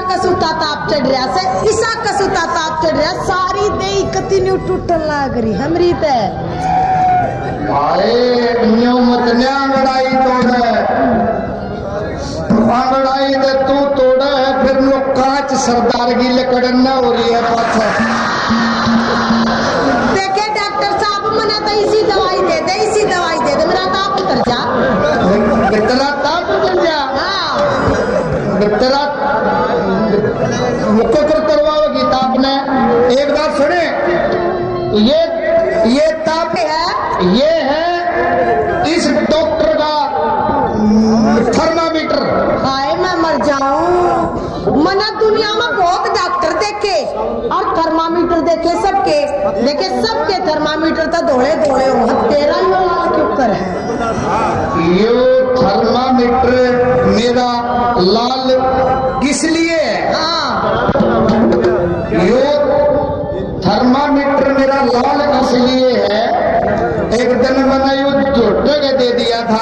कसूता ताप चढ़ रहा से ईसा कसूता ताप चढ़ रहा सारी देही कतिन्यू टूटन लाग रही हमरी ते अरे न्यू मत न्या लड़ाई तोड़ लड़ाई दे तू तोड़ फिर नो कांच सरदार की लकड़न न हो रही है पाछा देखे डॉक्टर साहब मने तो इसी दवाई दे दे मेरा ताप उतर जा तेरा ताप उतर जा हाँ तेरा मुक्को कर करवाओगी ताप ने एक बात सुने ये ताप है ये है इस डॉक्टर का थर्मामीटर। हाय मैं मर जाऊं मना दुनिया में बहुत डॉक्टर देखे और थर्मामीटर देखे सबके थर्मामीटर तो धोले धोले हो तेरा ही लाल क्यों कर है ये थर्मामीटर मेरा लाल किस लिए है? हाँ ये थर्मामीटर मेरा लाल इसलिए है एक दिन मैंने यू झोटे के दे दिया था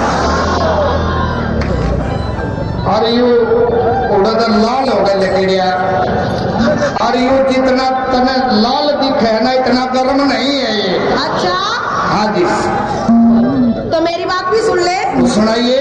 और यू उड़द लाल हो गया लकड़िया और यू जितना तने लाल दिखे ना इतना गर्म नहीं है ये। अच्छा हाँ जी तो मेरी बात भी सुन ले सुनाइए।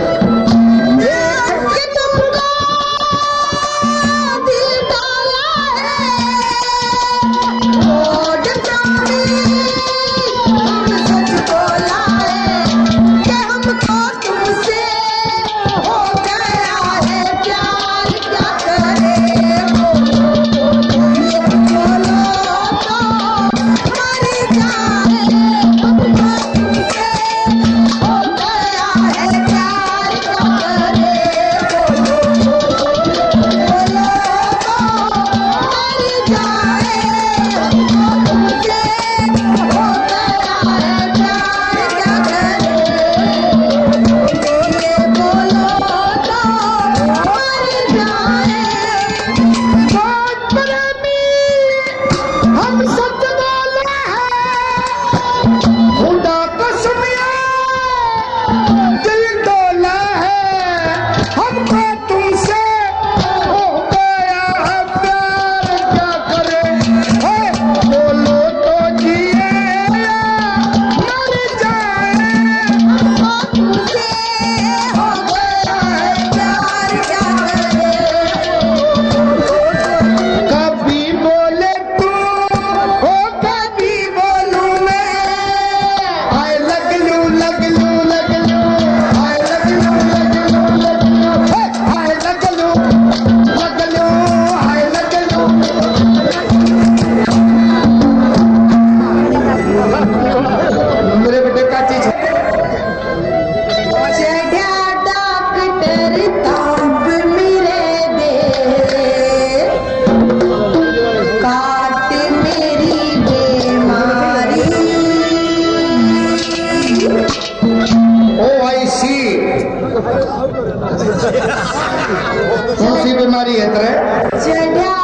कौन सी बीमारी है तेरे? चढ़ा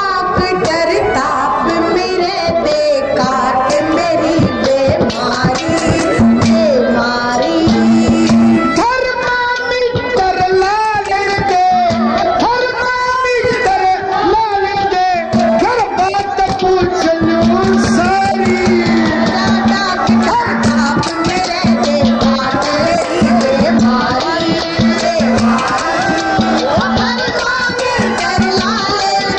डॉक्टर ताप मेरे दे काट मेरी बीमारी थर्मामीटर लाल दे घर बात पूछ लूं सारी डॉक्टर ताप मेरे दे काट मेरी बीमारी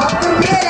बाप रे